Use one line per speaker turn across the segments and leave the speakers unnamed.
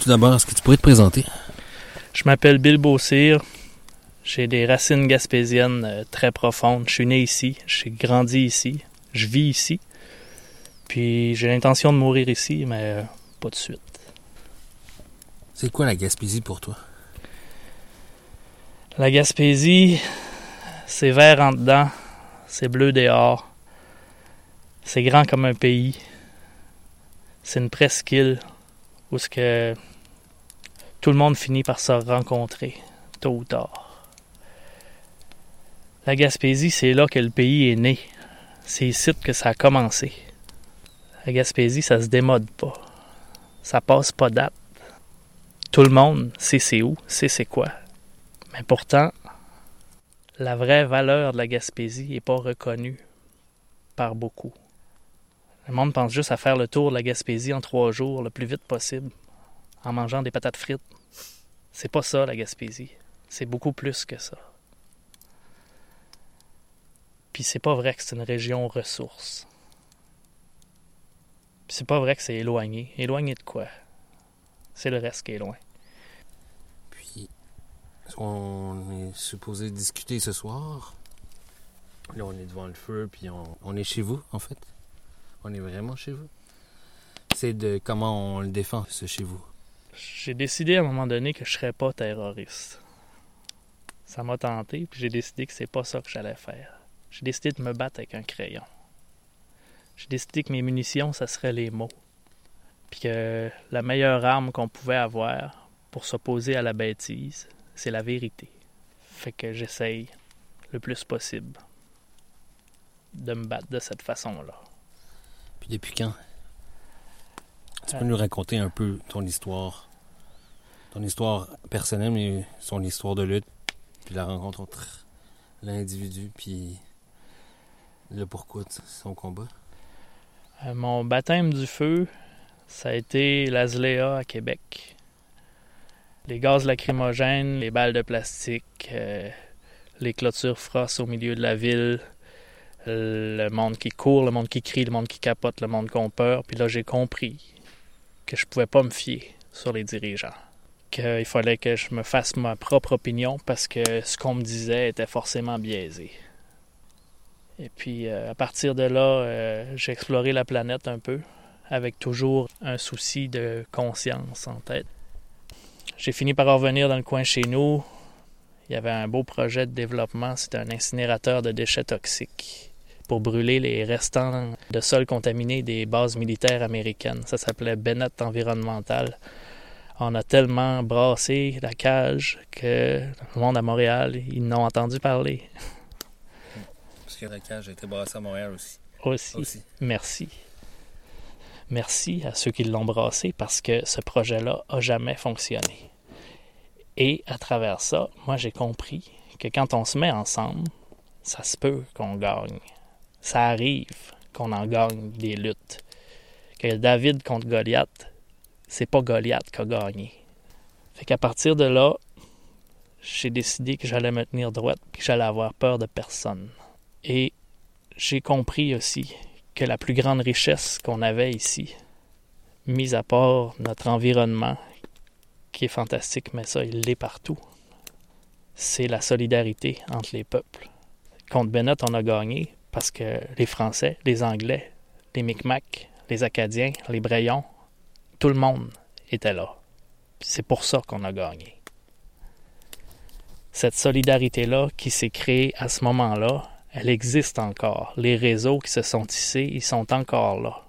tout d'abord, est-ce que tu pourrais te présenter?
Je m'appelle Bill Beaucire. J'ai des racines gaspésiennes très profondes. Je suis né ici, j'ai grandi ici, je vis ici. Puis j'ai l'intention de mourir ici, mais pas de suite.
C'est quoi la Gaspésie pour toi?
La Gaspésie, c'est vert en dedans, c'est bleu dehors. C'est grand comme un pays. C'est une presqu'île où ce que tout le monde finit par se rencontrer, tôt ou tard. La Gaspésie, c'est là que le pays est né. C'est ici que ça a commencé. La Gaspésie, ça se démode pas. Ça passe pas date. Tout le monde sait c'est où, sait c'est quoi. Mais pourtant, la vraie valeur de la Gaspésie n'est pas reconnue par beaucoup. Le monde pense juste à faire le tour de la Gaspésie en 3 jours, le plus vite possible, en mangeant des patates frites. C'est pas ça, la Gaspésie. C'est beaucoup plus que ça. Puis c'est pas vrai que c'est une région ressource. Puis c'est pas vrai que c'est éloigné. Éloigné de quoi? C'est le reste qui est loin.
Puis, on est supposé discuter ce soir. Là, on est devant le feu, puis on est chez vous, en fait. On est vraiment chez vous. C'est de comment on le défend, ce chez vous.
J'ai décidé à un moment donné que je serais pas terroriste. Ça m'a tenté, puis j'ai décidé que c'est pas ça que j'allais faire. J'ai décidé de me battre avec un crayon. J'ai décidé que mes munitions, ça serait les mots. Puis que la meilleure arme qu'on pouvait avoir pour s'opposer à la bêtise, c'est la vérité. Fait que j'essaye le plus possible de me battre de cette façon-là.
Puis depuis quand? Tu peux nous raconter un peu ton histoire personnelle, mais son histoire de lutte, puis la rencontre entre l'individu, puis le pourquoi de son combat?
Mon baptême du feu, ça a été l'Azléa à Québec. Les gaz lacrymogènes, les balles de plastique, les clôtures frosses au milieu de la ville, le monde qui court, le monde qui crie, le monde qui capote, le monde qui a peur. Puis là, j'ai compris que je pouvais pas me fier sur les dirigeants. Qu'il fallait que je me fasse ma propre opinion parce que ce qu'on me disait était forcément biaisé. Et puis, à partir de là, j'ai exploré la planète un peu, avec toujours un souci de conscience en tête. J'ai fini par revenir dans le coin chez nous. Il y avait un beau projet de développement, c'était un incinérateur de déchets toxiques pour brûler les restants de sols contaminés des bases militaires américaines. Ça s'appelait Bennett Environnemental. On a tellement brassé la cage que le monde à Montréal, ils n'ont entendu parler.
Parce que la cage a été brassée à Montréal aussi.
Aussi. Merci. Merci à ceux qui l'ont brassé parce que ce projet-là n'a jamais fonctionné. Et à travers ça, moi j'ai compris que quand on se met ensemble, ça se peut qu'on gagne. Ça arrive qu'on en gagne des luttes. Que David contre Goliath, c'est pas Goliath qui a gagné. Fait qu'à partir de là, j'ai décidé que j'allais me tenir droite et que j'allais avoir peur de personne. Et j'ai compris aussi que la plus grande richesse qu'on avait ici, mis à part notre environnement, qui est fantastique, mais ça, il l'est partout, c'est la solidarité entre les peuples. Contre Bennett, on a gagné parce que les Français, les Anglais, les Micmacs, les Acadiens, les Brayons, tout le monde était là. C'est pour ça qu'on a gagné. Cette solidarité-là qui s'est créée à ce moment-là, elle existe encore. Les réseaux qui se sont tissés, ils sont encore là.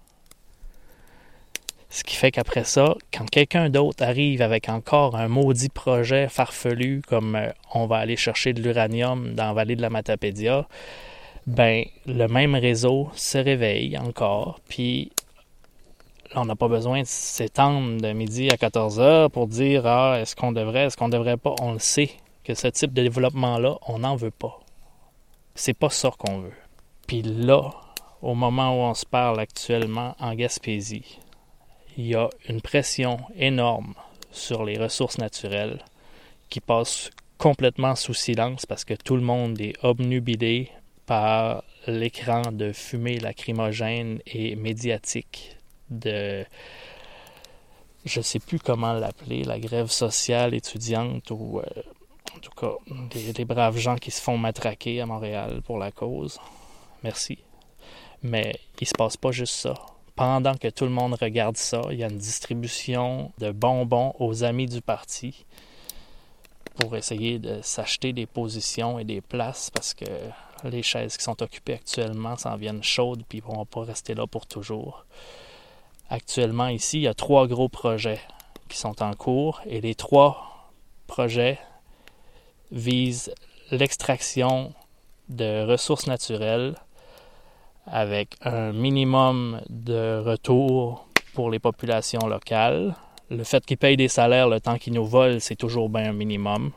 Ce qui fait qu'après ça, quand quelqu'un d'autre arrive avec encore un maudit projet farfelu comme on va aller chercher de l'uranium dans la vallée de la Matapédia, ben le même réseau se réveille encore, puis là, on n'a pas besoin de s'étendre de midi à 14h pour dire « Ah, est-ce qu'on devrait pas? » On le sait que ce type de développement-là, on n'en veut pas. C'est pas ça qu'on veut. Puis là, au moment où on se parle actuellement en Gaspésie, il y a une pression énorme sur les ressources naturelles qui passe complètement sous silence parce que tout le monde est obnubilé par l'écran de fumée lacrymogène et médiatique de je ne sais plus comment l'appeler, la grève sociale étudiante ou en tout cas des braves gens qui se font matraquer à Montréal pour la cause. Merci. Mais il ne se passe pas juste ça. Pendant que tout le monde regarde ça, il y a une distribution de bonbons aux amis du parti pour essayer de s'acheter des positions et des places parce que les chaises qui sont occupées actuellement s'en viennent chaudes puis ils ne vont pas rester là pour toujours. Actuellement, ici, il y a 3 gros projets qui sont en cours et les 3 projets visent l'extraction de ressources naturelles avec un minimum de retour pour les populations locales. Le fait qu'ils payent des salaires le temps qu'ils nous volent, c'est toujours bien un minimum.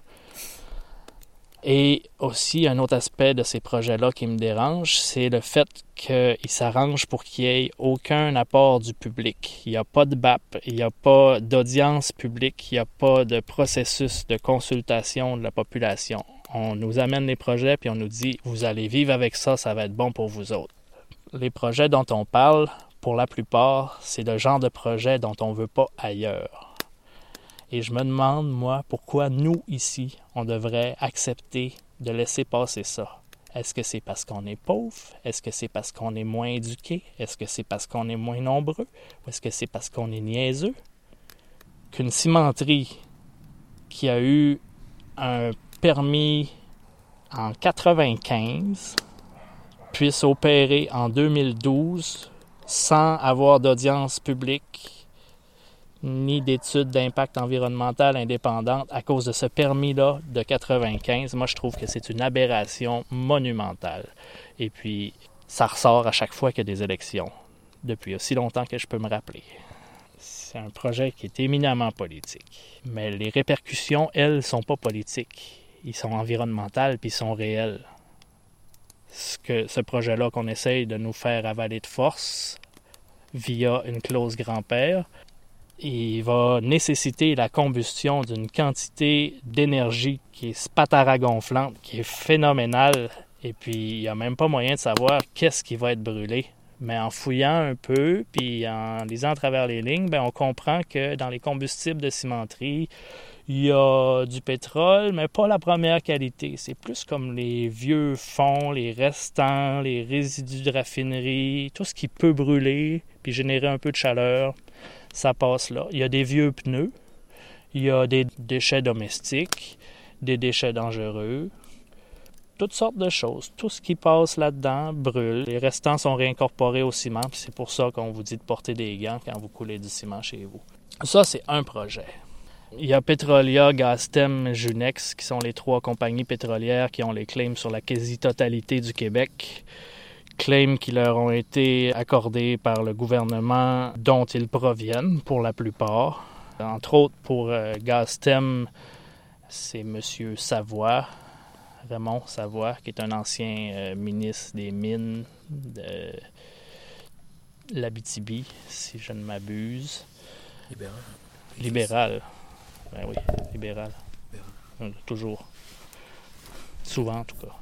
Et aussi, un autre aspect de ces projets-là qui me dérange, c'est le fait qu'ils s'arrangent pour qu'il n'y ait aucun apport du public. Il n'y a pas de BAP, il n'y a pas d'audience publique, il n'y a pas de processus de consultation de la population. On nous amène les projets puis on nous dit « Vous allez vivre avec ça, ça va être bon pour vous autres ». Les projets dont on parle, pour la plupart, c'est le genre de projet dont on ne veut pas ailleurs. Et je me demande, moi, pourquoi nous, ici, on devrait accepter de laisser passer ça. Est-ce que c'est parce qu'on est pauvre? Est-ce que c'est parce qu'on est moins éduqué? Est-ce que c'est parce qu'on est moins nombreux? Ou est-ce que c'est parce qu'on est niaiseux? Qu'une cimenterie qui a eu un permis en 1995 puisse opérer en 2012 sans avoir d'audience publique ni d'études d'impact environnemental indépendantes à cause de ce permis-là de 1995. Moi, je trouve que c'est une aberration monumentale. Et puis, ça ressort à chaque fois qu'il y a des élections, depuis aussi longtemps que je peux me rappeler. C'est un projet qui est éminemment politique. Mais les répercussions, elles, sont pas politiques. Ils sont environnementales puis ils sont réels. Ce projet-là qu'on essaye de nous faire avaler de force via une clause grand-père, il va nécessiter la combustion d'une quantité d'énergie qui est spataragonflante, qui est phénoménale. Et puis, il n'y a même pas moyen de savoir qu'est-ce qui va être brûlé. Mais en fouillant un peu, puis en lisant à travers les lignes, on comprend que dans les combustibles de cimenterie, il y a du pétrole, mais pas la première qualité. C'est plus comme les vieux fonds, les restants, les résidus de raffinerie, tout ce qui peut brûler puis générer un peu de chaleur. Ça passe là. Il y a des vieux pneus, il y a des déchets domestiques, des déchets dangereux, toutes sortes de choses. Tout ce qui passe là-dedans brûle. Les restants sont réincorporés au ciment, puis c'est pour ça qu'on vous dit de porter des gants quand vous coulez du ciment chez vous. Ça, c'est un projet. Il y a Petrolia, Gaztem, Junex, qui sont les 3 compagnies pétrolières qui ont les claims sur la quasi-totalité du Québec. Claims qui leur ont été accordés par le gouvernement dont ils proviennent pour la plupart. Entre autres, pour Gaztem, c'est M. Savoie, Raymond Savoie, qui est un ancien ministre des Mines de l'Abitibi, si je ne m'abuse. Libéral. Ben oui, libéral. Toujours. Souvent, en tout cas.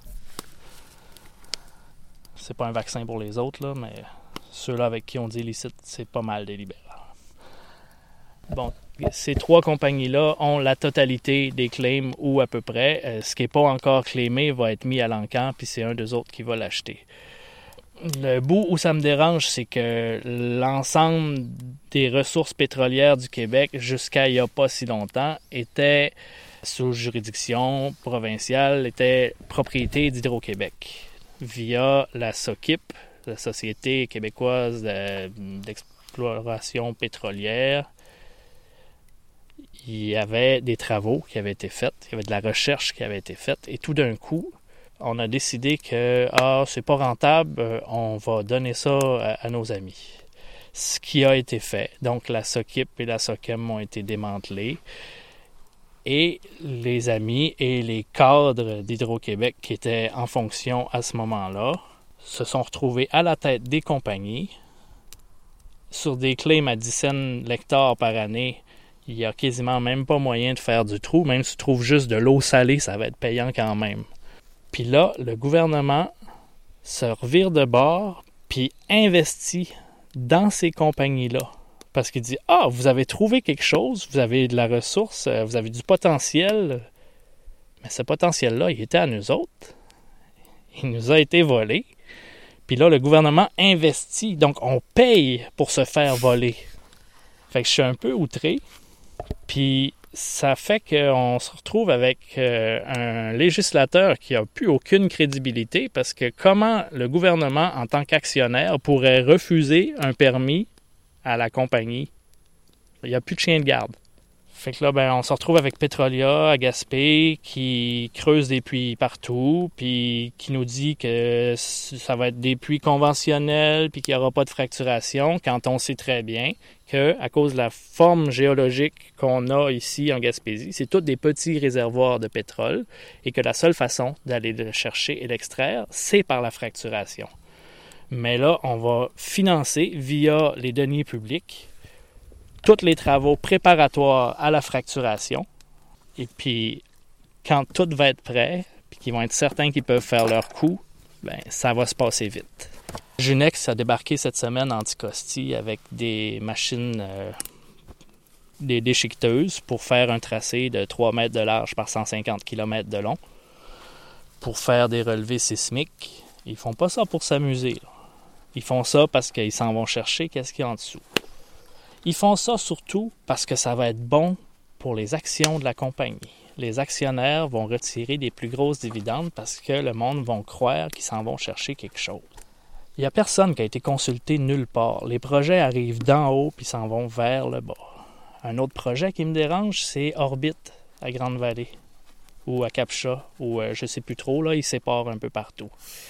C'est pas un vaccin pour les autres, là, mais ceux-là avec qui on dit illicite, c'est pas mal des libéraux. Bon, ces 3 compagnies-là ont la totalité des claims ou à peu près. Ce qui n'est pas encore claimé va être mis à l'encan, puis c'est un des autres qui va l'acheter. Le bout où ça me dérange, c'est que l'ensemble des ressources pétrolières du Québec, jusqu'à il n'y a pas si longtemps, étaient sous juridiction provinciale, étaient propriété d'Hydro-Québec, via la SOQIP, la Société québécoise d'exploration pétrolière. Il y avait des travaux qui avaient été faits, il y avait de la recherche qui avait été faite, et tout d'un coup, on a décidé que c'est pas rentable, on va donner ça à nos amis. Ce qui a été fait. Donc la SOQIP et la SOQEM ont été démantelés. Et les amis et les cadres d'Hydro-Québec qui étaient en fonction à ce moment-là se sont retrouvés à la tête des compagnies. Sur des claims à 10 cents l'hectare par année, il n'y a quasiment même pas moyen de faire du trou. Même si tu trouves juste de l'eau salée, ça va être payant quand même. Puis là, le gouvernement se revire de bord puis investit dans ces compagnies-là Parce qu'il dit « Ah, vous avez trouvé quelque chose, vous avez de la ressource, vous avez du potentiel. » Mais ce potentiel-là, il était à nous autres. Il nous a été volé. Puis là, le gouvernement investit, donc on paye pour se faire voler. Fait que je suis un peu outré. Puis ça fait qu'on se retrouve avec un législateur qui n'a plus aucune crédibilité parce que comment le gouvernement, en tant qu'actionnaire, pourrait refuser un permis à la compagnie? Il n'y a plus de chien de garde. Fait que là, on se retrouve avec Petrolia à Gaspé qui creuse des puits partout, puis qui nous dit que ça va être des puits conventionnels, puis qu'il n'y aura pas de fracturation, quand on sait très bien qu'à cause de la forme géologique qu'on a ici en Gaspésie, c'est tous des petits réservoirs de pétrole, et que la seule façon d'aller le chercher et l'extraire, c'est par la fracturation. Mais là, on va financer via les deniers publics tous les travaux préparatoires à la fracturation. Et puis, quand tout va être prêt, puis qu'ils vont être certains qu'ils peuvent faire leur coup, ça va se passer vite. Junex a débarqué cette semaine en Anticosti avec des machines, des déchiqueteuses pour faire un tracé de 3 mètres de large par 150 km de long pour faire des relevés sismiques. Ils font pas ça pour s'amuser, là. Ils font ça parce qu'ils s'en vont chercher qu'est-ce qu'il y a en dessous. Ils font ça surtout parce que ça va être bon pour les actions de la compagnie. Les actionnaires vont retirer des plus grosses dividendes parce que le monde va croire qu'ils s'en vont chercher quelque chose. Il n'y a personne qui a été consulté nulle part. Les projets arrivent d'en haut puis s'en vont vers le bas. Un autre projet qui me dérange, c'est Orbit à Grande-Vallée ou à Cap-Chat ou je ne sais plus trop, là, ils séparent un peu partout.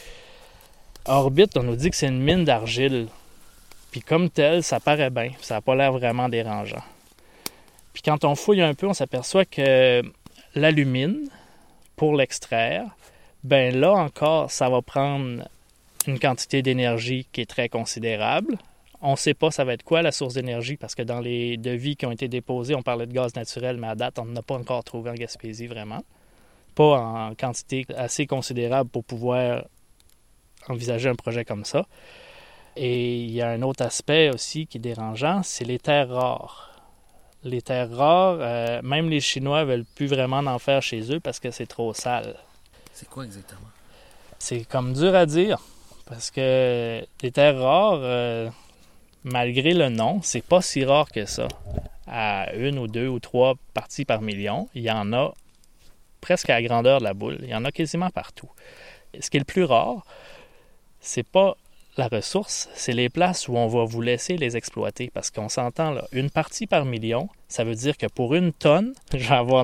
Orbit, on nous dit que c'est une mine d'argile. Puis comme tel, ça paraît bien, ça n'a pas l'air vraiment dérangeant. Puis quand on fouille un peu, on s'aperçoit que l'alumine, pour l'extraire, là encore, ça va prendre une quantité d'énergie qui est très considérable. On ne sait pas ça va être quoi la source d'énergie, parce que dans les devis qui ont été déposés, on parlait de gaz naturel, mais à date, on n'en a pas encore trouvé en Gaspésie vraiment. Pas en quantité assez considérable pour pouvoir envisager un projet comme ça. Et il y a un autre aspect aussi qui est dérangeant, c'est les terres rares. Les terres rares, même les Chinois ne veulent plus vraiment en faire chez eux parce que c'est trop sale.
C'est quoi exactement?
C'est comme dur à dire, parce que les terres rares, malgré le nom, c'est pas si rare que ça. À 1 ou 2 ou 3 parties par million, il y en a presque à la grandeur de la boule. Il y en a quasiment partout. Ce qui est le plus rare, c'est pas la ressource, c'est les places où on va vous laisser les exploiter. Parce qu'on s'entend, là, une partie par million, ça veut dire que pour une tonne, je vais avoir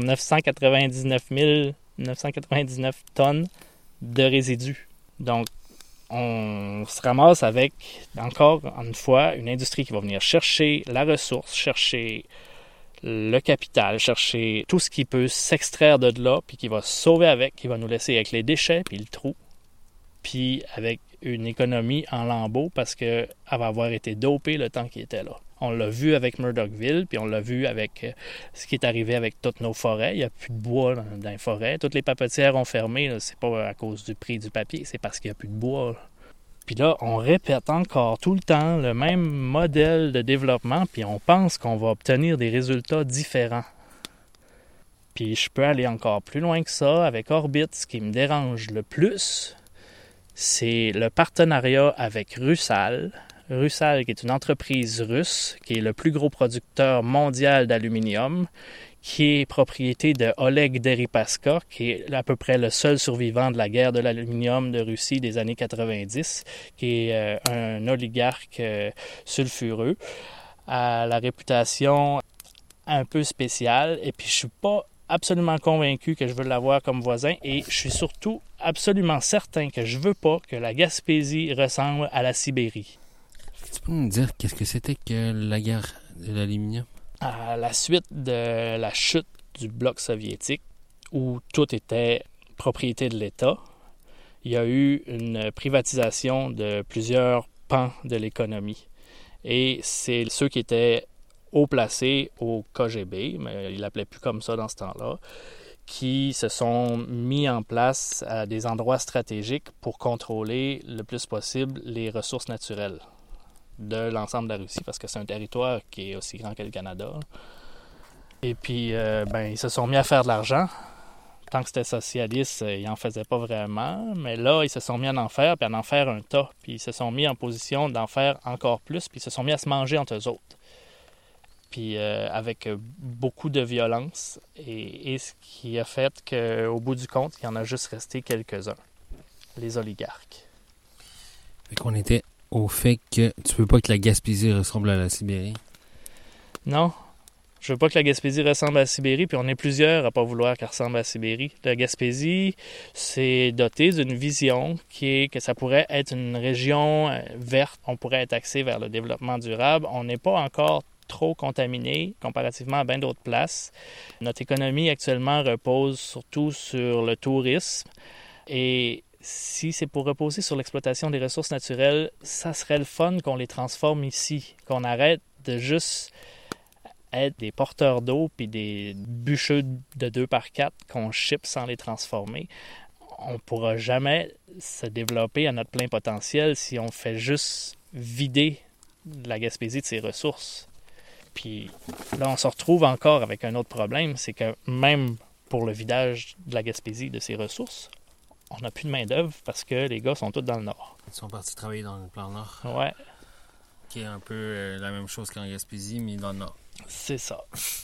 999 tonnes de résidus. Donc, on se ramasse avec, encore une fois, une industrie qui va venir chercher la ressource, chercher le capital, chercher tout ce qui peut s'extraire de là, puis qui va se sauver avec, qui va nous laisser avec les déchets, puis le trou, puis avec une économie en lambeaux parce qu'elle va avoir été dopée le temps qu'il était là. On l'a vu avec Murdochville, puis on l'a vu avec ce qui est arrivé avec toutes nos forêts. Il n'y a plus de bois dans les forêts. Toutes les papetières ont fermé. Là. C'est pas à cause du prix du papier, c'est parce qu'il n'y a plus de bois. Là. Puis là, on répète encore tout le temps le même modèle de développement, puis on pense qu'on va obtenir des résultats différents. Puis je peux aller encore plus loin que ça avec Orbit. Ce qui me dérange le plus, c'est le partenariat avec Rusal. Rusal, qui est une entreprise russe, qui est le plus gros producteur mondial d'aluminium, qui est propriété de Oleg Deripaska, qui est à peu près le seul survivant de la guerre de l'aluminium de Russie des années 90, qui est un oligarque sulfureux, à la réputation un peu spéciale. Et puis je suis pas absolument convaincu que je veux l'avoir comme voisin et je suis surtout absolument certain que je veux pas que la Gaspésie ressemble à la Sibérie.
Tu peux nous dire qu'est-ce que c'était que la guerre de l'aluminium?
À la suite de la chute du bloc soviétique, où tout était propriété de l'État, il y a eu une privatisation de plusieurs pans de l'économie. Et c'est ceux qui étaient haut placés au KGB, mais ils l'appelaient plus comme ça dans ce temps-là, qui se sont mis en place à des endroits stratégiques pour contrôler le plus possible les ressources naturelles. de l'ensemble de la Russie parce que c'est un territoire qui est aussi grand que le Canada. Et puis, ils se sont mis à faire de l'argent. Tant que c'était socialiste, ils n'en faisaient pas vraiment. Mais là, ils se sont mis à en faire, puis à en faire un tas. Puis ils se sont mis en position d'en faire encore plus, puis ils se sont mis à se manger entre eux autres. Puis avec beaucoup de violence. Et ce qui a fait qu'au bout du compte, il y en a juste resté quelques-uns. Les oligarques.
Fait qu'on était au fait que tu veux pas que la Gaspésie ressemble à la Sibérie.
Non. Je veux pas que la Gaspésie ressemble à la Sibérie, puis on est plusieurs à pas vouloir qu'elle ressemble à la Sibérie. La Gaspésie, c'est doté d'une vision qui est que ça pourrait être une région verte. On pourrait être axé vers le développement durable. On n'est pas encore trop contaminé comparativement à bien d'autres places. Notre économie actuellement repose surtout sur le tourisme. Et si c'est pour reposer sur l'exploitation des ressources naturelles, ça serait le fun qu'on les transforme ici, qu'on arrête de juste être des porteurs d'eau puis des bûcheux de 2x4 qu'on ship sans les transformer. On ne pourra jamais se développer à notre plein potentiel si on fait juste vider la Gaspésie de ses ressources. Puis là, on se retrouve encore avec un autre problème, c'est que même pour le vidage de la Gaspésie de ses ressources, on n'a plus de main-d'œuvre parce que les gars sont tous dans le nord.
Ils sont partis travailler dans le plan nord.
Ouais.
Qui est un peu la même chose qu'en Gaspésie, mais dans le nord.
C'est ça.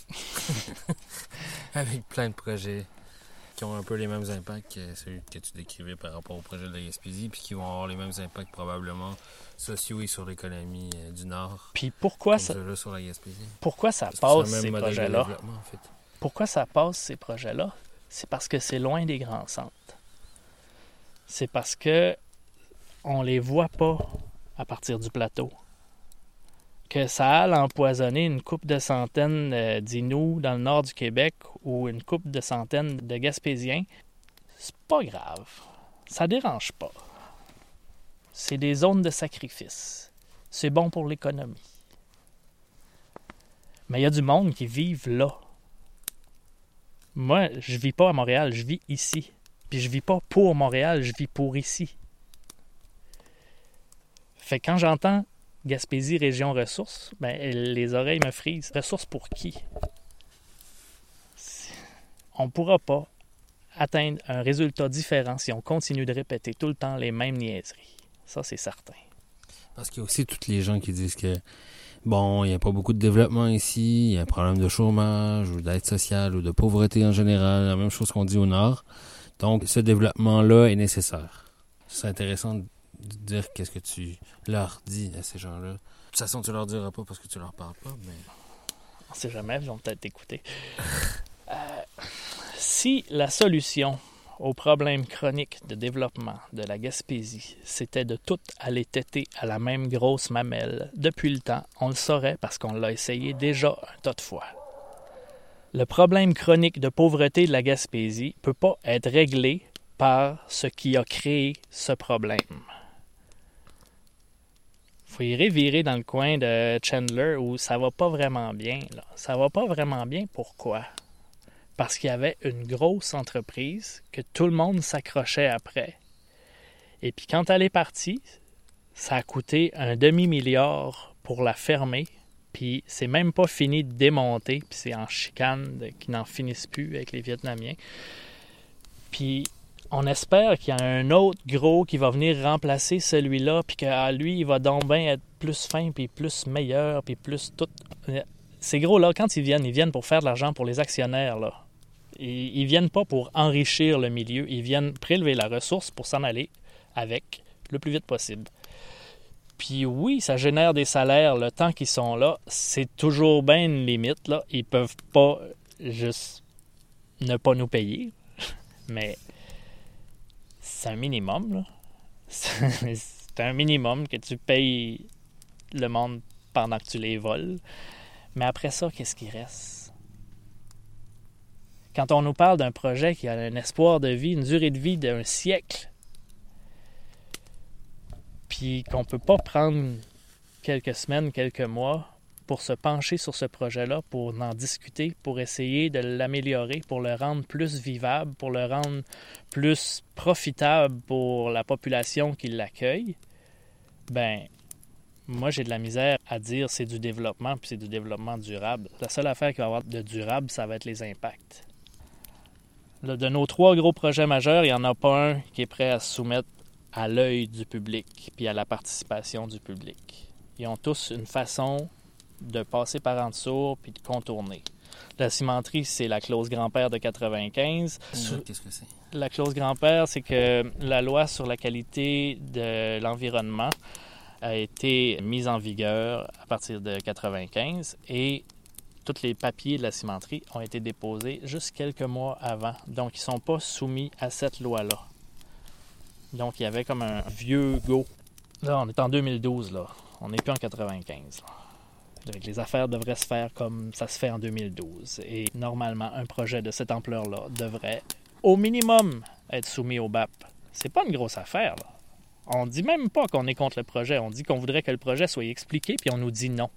Avec plein de projets qui ont un peu les mêmes impacts que celui que tu décrivais par rapport au projet de la Gaspésie, puis qui vont avoir les mêmes impacts probablement sociaux et sur l'économie du Nord.
Puis pourquoi
ça sur la Gaspésie.
Pourquoi ça passe ces projets-là? En fait. Pourquoi ça passe ces projets-là? C'est parce que c'est loin des grands centres. C'est parce que on les voit pas à partir du plateau. Que ça aille empoisonner une couple de centaines d'Inuits dans le nord du Québec ou une couple de centaines de Gaspésiens, c'est pas grave. Ça dérange pas. C'est des zones de sacrifice. C'est bon pour l'économie. Mais il y a du monde qui vivent là. Moi, je vis pas à Montréal, je vis ici. Puis je vis pas pour Montréal, je vis pour ici. Fait que quand j'entends Gaspésie, région ressources, les oreilles me frisent. Ressources pour qui? On ne pourra pas atteindre un résultat différent si on continue de répéter tout le temps les mêmes niaiseries. Ça, c'est certain.
Parce qu'il y a aussi toutes les gens qui disent que, bon, il n'y a pas beaucoup de développement ici, il y a un problème de chômage ou d'aide sociale ou de pauvreté en général, la même chose qu'on dit au Nord. Donc, ce développement-là est nécessaire. C'est intéressant de dire qu'est-ce que tu leur dis à ces gens-là. De toute façon, tu leur diras pas parce que tu leur parles pas, mais...
On sait jamais, ils vont peut-être t'écouter. Si la solution au problème chronique de développement de la Gaspésie, c'était de tout aller têter à la même grosse mamelle depuis le temps, on le saurait parce qu'on l'a essayé déjà un tas de fois. Le problème chronique de pauvreté de la Gaspésie ne peut pas être réglé par ce qui a créé ce problème. Faut y revirer dans le coin de Chandler où ça va pas vraiment bien. Là. Ça va pas vraiment bien, pourquoi? Parce qu'il y avait une grosse entreprise que tout le monde s'accrochait après. Et puis quand elle est partie, ça a coûté un demi-milliard pour la fermer. Puis c'est même pas fini de démonter. Puis c'est en chicane qu'ils n'en finissent plus avec les Vietnamiens. Puis on espère qu'il y a un autre gros qui va venir remplacer celui-là, puis que lui, il va donc bien être plus fin, puis plus meilleur, puis plus tout. Ces gros-là, quand ils viennent pour faire de l'argent pour les actionnaires, là. Ils viennent pas pour enrichir le milieu, ils viennent prélever la ressource pour s'en aller avec le plus vite possible. Puis oui, ça génère des salaires le temps qu'ils sont là. C'est toujours bien une limite, là. Ils peuvent pas juste ne pas nous payer, mais... c'est un minimum, là. C'est un minimum que tu payes le monde pendant que tu les voles. Mais après ça, qu'est-ce qui reste? Quand on nous parle d'un projet qui a un espoir de vie, une durée de vie d'un siècle, puis qu'on ne peut pas prendre quelques semaines, quelques mois pour se pencher sur ce projet-là, pour en discuter, pour essayer de l'améliorer, pour le rendre plus vivable, pour le rendre plus profitable pour la population qui l'accueille, Moi, j'ai de la misère à dire c'est du développement, puis c'est du développement durable. La seule affaire qui va avoir de durable, ça va être les impacts. Là, de nos 3 gros projets majeurs, il n'y en a pas un qui est prêt à se soumettre à l'œil du public, puis à la participation du public. Ils ont tous une façon de passer par en dessous, puis de contourner. La cimenterie, c'est la clause grand-père de 95.
Qu'est-ce que c'est?
La clause grand-père, c'est que la loi sur la qualité de l'environnement a été mise en vigueur à partir de 95 et tous les papiers de la cimenterie ont été déposés juste quelques mois avant. Donc, ils ne sont pas soumis à cette loi-là. Donc, il y avait comme un vieux go. Là, on est en 2012, là. On n'est plus en 95, là. Donc, les affaires devraient se faire comme ça se fait en 2012. Et normalement, un projet de cette ampleur-là devrait, au minimum, être soumis au BAP. C'est pas une grosse affaire, là. On dit même pas qu'on est contre le projet. On dit qu'on voudrait que le projet soit expliqué, puis on nous dit non.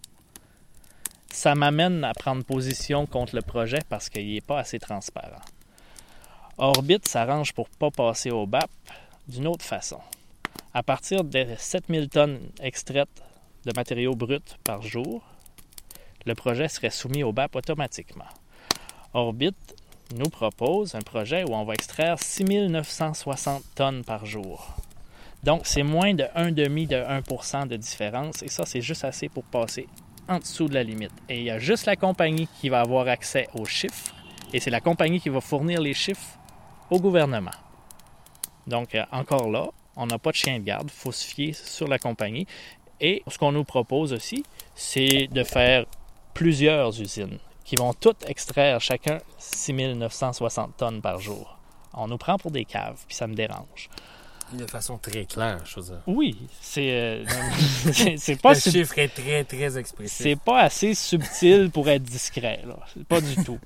Ça m'amène à prendre position contre le projet parce qu'il n'est pas assez transparent. Orbit s'arrange pour ne pas passer au BAP d'une autre façon. À partir de 7000 tonnes extraites de matériaux bruts par jour, le projet serait soumis au BAP automatiquement. Orbit nous propose un projet où on va extraire 6960 tonnes par jour. Donc, c'est moins de 1,5% de différence, et ça, c'est juste assez pour passer en dessous de la limite. Et il y a juste la compagnie qui va avoir accès aux chiffres, et c'est la compagnie qui va fournir les chiffres au gouvernement. Donc, encore là, on n'a pas de chien de garde, il faut se fier sur la compagnie. Et ce qu'on nous propose aussi, c'est de faire plusieurs usines qui vont toutes extraire chacun 6960 tonnes par jour. On nous prend pour des caves, puis ça me dérange.
De façon très claire, je veux dire.
Oui, c'est pas...
Le chiffre est très, très expressif.
C'est pas assez subtil pour être discret, là. Pas du tout.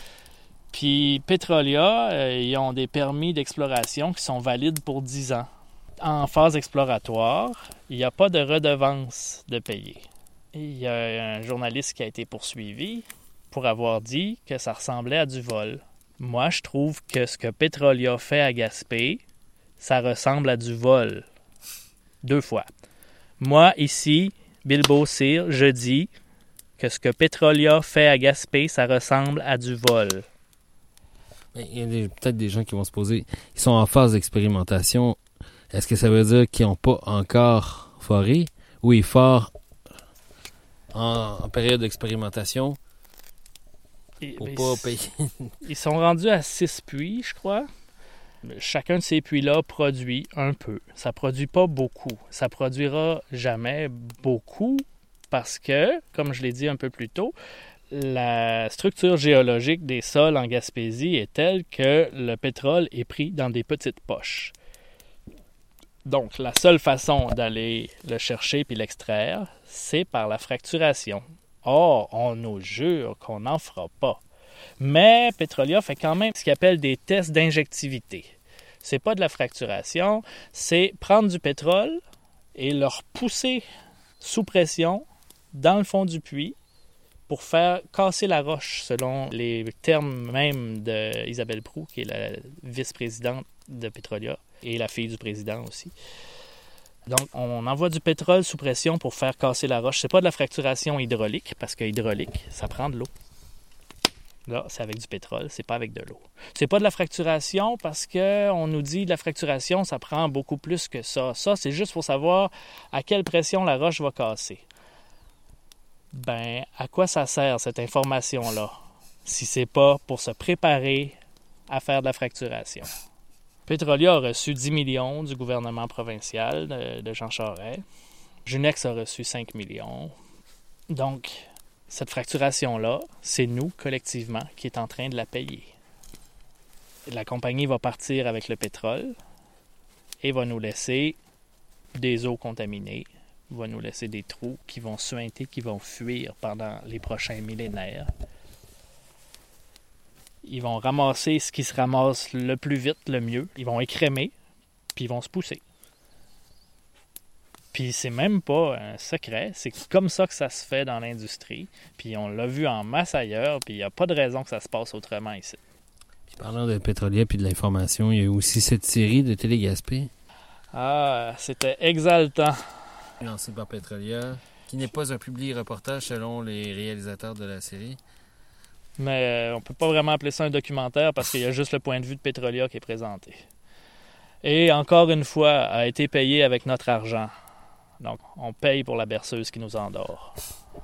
Puis Petrolia, ils ont des permis d'exploration qui sont valides pour 10 ans. En phase exploratoire, il n'y a pas de redevance de payer. Il y a un journaliste qui a été poursuivi pour avoir dit que ça ressemblait à du vol. Moi, je trouve que ce que Petrolia fait à Gaspé, ça ressemble à du vol. 2 fois. Moi, ici, Bilbo Cyr, je dis que ce que Petrolia fait à Gaspé, ça ressemble à du vol.
Il y a peut-être des gens qui vont se poser, ils sont en phase d'expérimentation. Est-ce que ça veut dire qu'ils n'ont pas encore foré ou ils forent en période d'expérimentation pour ne pas payer?
Ils sont rendus à 6 puits, je crois. Chacun de ces puits-là produit un peu. Ça ne produit pas beaucoup. Ça ne produira jamais beaucoup parce que, comme je l'ai dit un peu plus tôt, la structure géologique des sols en Gaspésie est telle que le pétrole est pris dans des petites poches. Donc, la seule façon d'aller le chercher puis l'extraire, c'est par la fracturation. Or, on nous jure qu'on n'en fera pas. Mais Petrolia fait quand même ce qu'il appelle des tests d'injectivité. C'est pas de la fracturation, c'est prendre du pétrole et le repousser sous pression dans le fond du puits pour faire casser la roche, selon les termes même d'Isabelle Proulx, qui est la vice-présidente de Petrolia et la fille du président aussi. Donc, on envoie du pétrole sous pression pour faire casser la roche. C'est pas de la fracturation hydraulique, parce que hydraulique, ça prend de l'eau. Là, c'est avec du pétrole, c'est pas avec de l'eau. C'est pas de la fracturation parce qu'on nous dit que la fracturation, ça prend beaucoup plus que ça. Ça, c'est juste pour savoir à quelle pression la roche va casser. Ben, à quoi ça sert cette information-là si c'est pas pour se préparer à faire de la fracturation? Petrolia a reçu 10 millions du gouvernement provincial de Jean Charest. Junex a reçu 5 millions. Donc, cette fracturation-là, c'est nous, collectivement, qui est en train de la payer. La compagnie va partir avec le pétrole et va nous laisser des eaux contaminées, va nous laisser des trous qui vont suinter, qui vont fuir pendant les prochains millénaires. Ils vont ramasser ce qui se ramasse le plus vite, le mieux. Ils vont écrémer, puis ils vont se pousser. Puis c'est même pas un secret, c'est comme ça que ça se fait dans l'industrie. Puis on l'a vu en masse ailleurs, puis il n'y a pas de raison que ça se passe autrement ici.
Puis parlant de pétrolier puis de l'information, il y a aussi cette série de Télé Gaspé.
Ah, c'était exaltant.
lancé par Petrolia, qui n'est pas un publi-reportage selon les réalisateurs de la série.
Mais on peut pas vraiment appeler ça un documentaire parce qu'il y a juste le point de vue de Petrolia qui est présenté. Et encore une fois, a été payé avec notre argent. Donc, on paye pour la berceuse qui nous endort.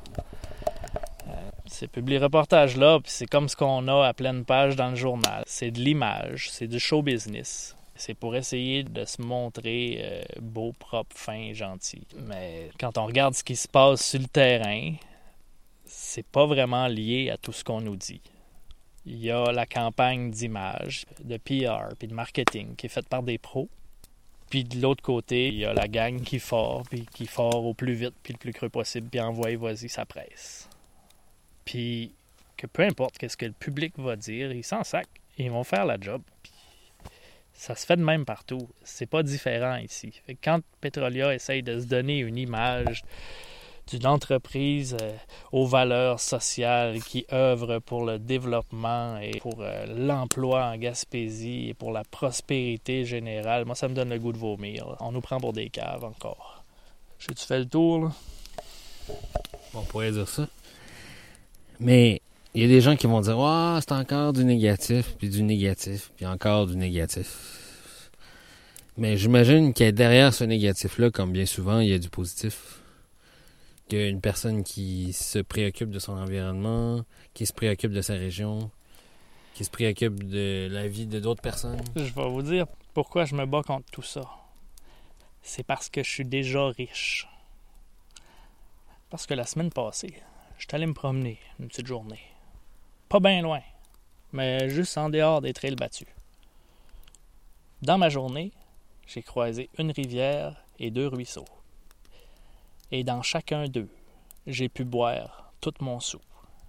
Ces publi-reportages-là, c'est comme ce qu'on a à pleine page dans le journal. C'est de l'image, c'est du show business. C'est pour essayer de se montrer beau, propre, fin, gentil. Mais quand on regarde ce qui se passe sur le terrain, c'est pas vraiment lié à tout ce qu'on nous dit. Il y a la campagne d'image, de PR puis de marketing qui est faite par des pros. Puis de l'autre côté, il y a la gang qui fort, puis qui fort au plus vite, puis le plus creux possible, puis envoie, vas-y, ça presse. Puis que peu importe qu'est-ce que le public va dire, ils s'en sacent, ils vont faire la job. Puis ça se fait de même partout. C'est pas différent ici. Fait que quand Petrolia essaye de se donner une image d'une entreprise aux valeurs sociales qui œuvre pour le développement et pour l'emploi en Gaspésie et pour la prospérité générale, moi, ça me donne le goût de vomir. Là. On nous prend pour des caves encore. J'ai-tu fait le tour, là?
On pourrait dire ça. Mais il y a des gens qui vont dire « Ah, c'est encore du négatif, puis encore du négatif. » Mais j'imagine que derrière ce négatif-là, comme bien souvent, il y a du positif. Il y a une personne qui se préoccupe de son environnement, qui se préoccupe de sa région, qui se préoccupe de la vie de d'autres personnes.
Je vais vous dire pourquoi je me bats contre tout ça. C'est parce que je suis déjà riche. Parce que la semaine passée, je suis allé me promener une petite journée. Pas bien loin, mais juste en dehors des trails battus. Dans ma journée, j'ai croisé une rivière et 2 ruisseaux. Et dans chacun d'eux, j'ai pu boire tout mon sou.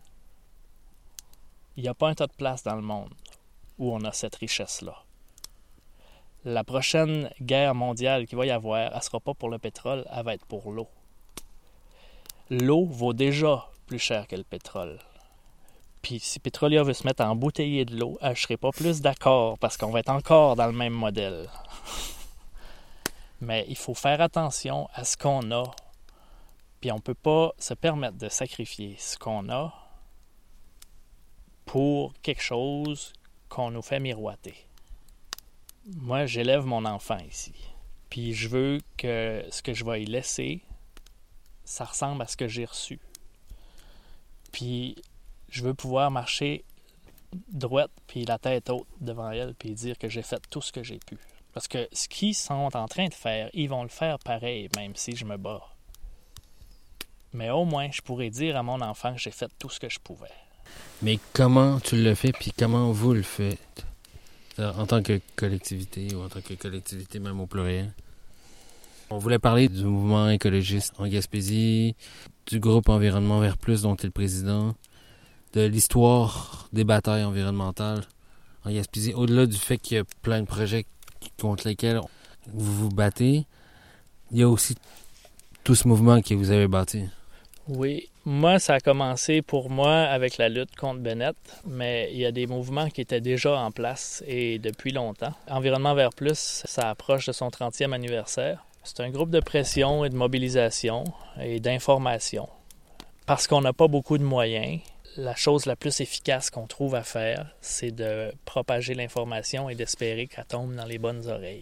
Il n'y a pas un tas de place dans le monde où on a cette richesse-là. La prochaine guerre mondiale qu'il va y avoir, elle ne sera pas pour le pétrole, elle va être pour l'eau. L'eau vaut déjà plus cher que le pétrole. Puis si Petrolia veut se mettre à embouteiller de l'eau, je ne serai pas plus d'accord parce qu'on va être encore dans le même modèle. Mais il faut faire attention à ce qu'on a. Puis on ne peut pas se permettre de sacrifier ce qu'on a pour quelque chose qu'on nous fait miroiter. Moi, j'élève mon enfant ici. Puis je veux que ce que je vais y laisser, ça ressemble à ce que j'ai reçu. Puis je veux pouvoir marcher droite, puis la tête haute devant elle, puis dire que j'ai fait tout ce que j'ai pu. Parce que ce qu'ils sont en train de faire, ils vont le faire pareil, même si je me bats. Mais au moins, je pourrais dire à mon enfant que j'ai fait tout ce que je pouvais.
Mais comment tu le fais, puis comment vous le faites? En tant que collectivité, ou en tant que collectivité même au pluriel. On voulait parler du mouvement écologiste en Gaspésie, du groupe Environnement Vers Plus dont tu es le président, de l'histoire des batailles environnementales en Gaspésie, au-delà du fait qu'il y a plein de projets contre lesquels vous vous battez, il y a aussi tout ce mouvement que vous avez bâti.
Oui, moi, ça a commencé pour moi avec la lutte contre Bennett, mais il y a des mouvements qui étaient déjà en place et depuis longtemps. Environnement Vers Plus, ça approche de son 30e anniversaire. C'est un groupe de pression et de mobilisation et d'information. Parce qu'on n'a pas beaucoup de moyens, la chose la plus efficace qu'on trouve à faire, c'est de propager l'information et d'espérer qu'elle tombe dans les bonnes oreilles.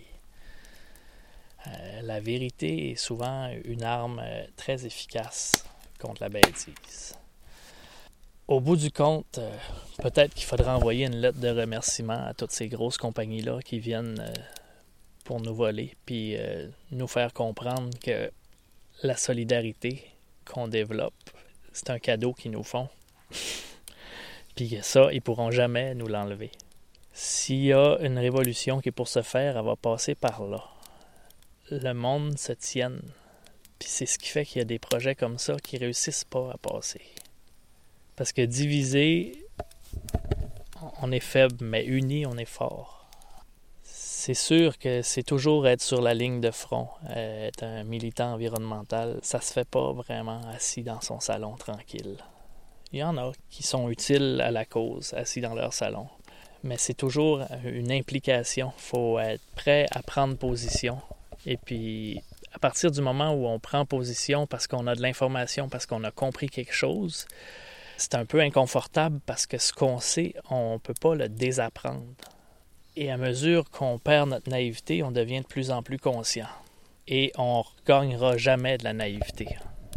La vérité est souvent une arme très efficace contre la bêtise. Au bout du compte, peut-être qu'il faudra envoyer une lettre de remerciement à toutes ces grosses compagnies-là qui viennent pour nous voler, puis nous faire comprendre que la solidarité qu'on développe, c'est un cadeau qu'ils nous font. Puis ça, ils ne pourront jamais nous l'enlever. S'il y a une révolution qui est pour se faire, elle va passer par là. Le monde se tienne. Puis c'est ce qui fait qu'il y a des projets comme ça qui ne réussissent pas à passer. Parce que divisé, on est faible, mais unis, on est fort. C'est sûr que c'est toujours être sur la ligne de front, être un militant environnemental. Ça se fait pas vraiment assis dans son salon tranquille. Il y en a qui sont utiles à la cause, assis dans leur salon. Mais c'est toujours une implication. Il faut être prêt à prendre position et puis À partir du moment où on prend position parce qu'on a de l'information, parce qu'on a compris quelque chose, c'est un peu inconfortable parce que ce qu'on sait, on ne peut pas le désapprendre. Et à mesure qu'on perd notre naïveté, on devient de plus en plus conscient. Et on ne gagnera jamais de la naïveté.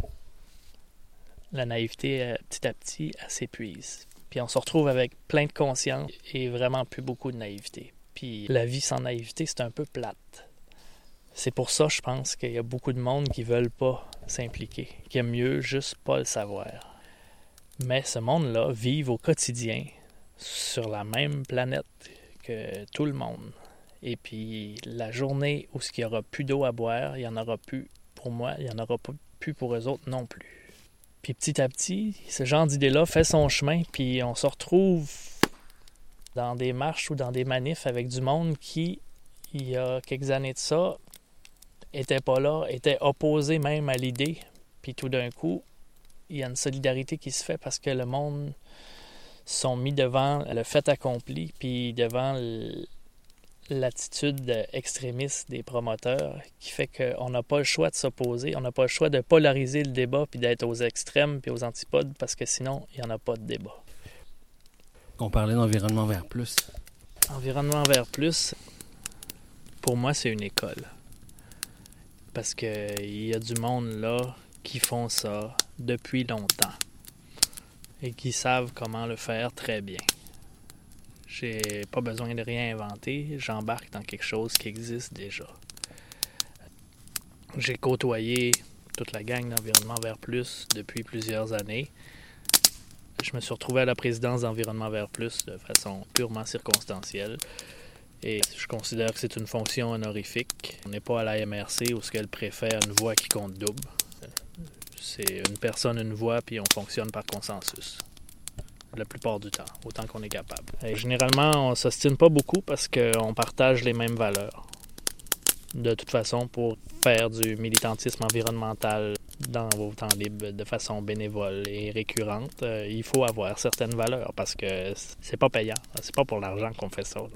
La naïveté, petit à petit, elle s'épuise. Puis on se retrouve avec plein de conscience et vraiment plus beaucoup de naïveté. Puis la vie sans naïveté, c'est un peu plate. C'est pour ça, je pense, qu'il y a beaucoup de monde qui ne veulent pas s'impliquer, qui aiment mieux juste pas le savoir. Mais ce monde-là vit au quotidien sur la même planète que tout le monde. Et puis la journée où il n'y aura plus d'eau à boire, il n'y en aura plus pour moi, il n'y en aura plus pour eux autres non plus. Puis petit à petit, ce genre d'idée-là fait son chemin, puis on se retrouve dans des marches ou dans des manifs avec du monde qui, il y a quelques années de ça, était pas là, était opposé même à l'idée. Puis tout d'un coup, il y a une solidarité qui se fait parce que le monde sont mis devant le fait accompli, puis devant l'attitude extrémiste des promoteurs qui fait qu'on n'a pas le choix de s'opposer, on n'a pas le choix de polariser le débat puis d'être aux extrêmes puis aux antipodes parce que sinon, il n'y en a pas de débat.
On parlait d'environnement vert plus.
Environnement vert plus, pour moi, c'est une école. Parce qu'il y a du monde là qui font ça depuis longtemps et qui savent comment le faire très bien. J'ai pas besoin de rien inventer, j'embarque dans quelque chose qui existe déjà. J'ai côtoyé toute la gang d'Environnement Vert Plus depuis plusieurs années. Je me suis retrouvé à la présidence d'Environnement Vert Plus de façon purement circonstancielle. Et je considère que c'est une fonction honorifique. On n'est pas à la MRC où ce que le préfet a une voix qui compte double. C'est une personne, une voix, puis on fonctionne par consensus. La plupart du temps, autant qu'on est capable. Et généralement, on ne s'ostine pas beaucoup parce qu'on partage les mêmes valeurs. De toute façon, pour faire du militantisme environnemental dans vos temps libres de façon bénévole et récurrente, il faut avoir certaines valeurs parce que c'est pas payant. C'est pas pour l'argent qu'on fait ça, là.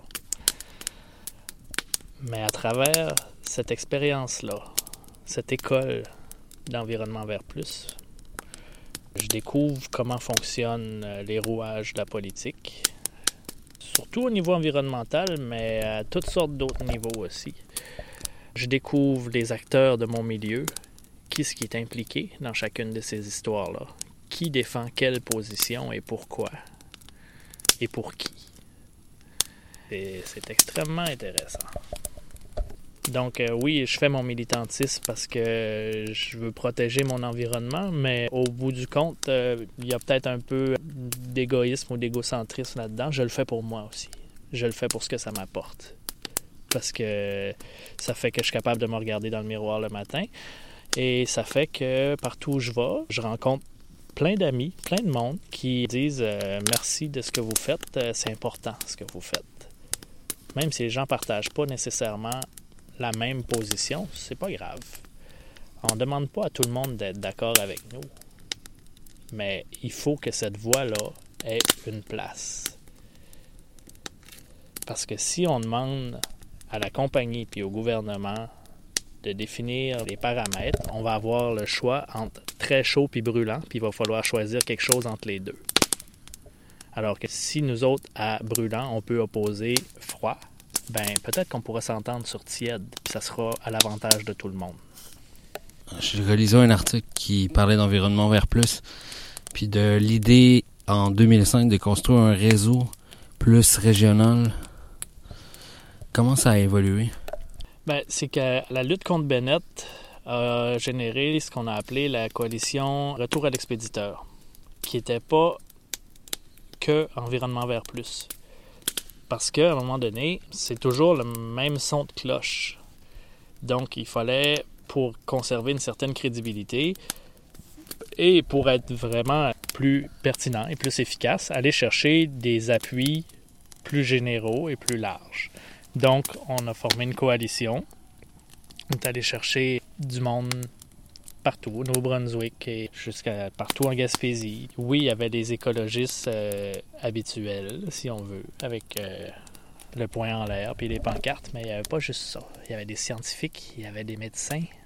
Mais à travers cette expérience-là, cette école d'Environnement Vert Plus, je découvre comment fonctionnent les rouages de la politique, surtout au niveau environnemental, mais à toutes sortes d'autres niveaux aussi. Je découvre les acteurs de mon milieu, qui est impliqué dans chacune de ces histoires-là, qui défend quelle position et pourquoi, et pour qui. Et c'est extrêmement intéressant. Donc oui, je fais mon militantisme parce que je veux protéger mon environnement, mais au bout du compte, il y a peut-être un peu d'égoïsme ou d'égocentrisme là-dedans. Je le fais pour moi aussi. Je le fais pour ce que ça m'apporte. Parce que ça fait que je suis capable de me regarder dans le miroir le matin. Et ça fait que partout où je vais, je rencontre plein d'amis, plein de monde qui disent merci de ce que vous faites, c'est important ce que vous faites. Même si les gens ne partagent pas nécessairement la même position, c'est pas grave. On ne demande pas à tout le monde d'être d'accord avec nous. Mais il faut que cette voix-là ait une place. Parce que si on demande à la compagnie puis au gouvernement de définir les paramètres, on va avoir le choix entre très chaud puis brûlant, puis il va falloir choisir quelque chose entre les deux. Alors que si nous autres, à brûlant, on peut opposer froid, ben peut-être qu'on pourra s'entendre sur tiède, puis ça sera à l'avantage de tout le monde.
Je relisais un article qui parlait d'environnement vert plus, puis de l'idée en 2005 de construire un réseau plus régional. Comment ça a évolué?
Ben, c'est que la lutte contre Bennett a généré ce qu'on a appelé la coalition Retour à l'expéditeur, qui n'était pas que Environnement Vert Plus. Parce qu'à un moment donné, c'est toujours le même son de cloche. Donc, il fallait, pour conserver une certaine crédibilité et pour être vraiment plus pertinent et plus efficace, aller chercher des appuis plus généraux et plus larges. Donc, on a formé une coalition. On est allé chercher du monde partout, au Nouveau-Brunswick et jusqu'à partout en Gaspésie. Oui, il y avait des écologistes habituels, si on veut, avec le poing en l'air puis les pancartes, mais il n'y avait pas juste ça. Il y avait des scientifiques, il y avait des médecins,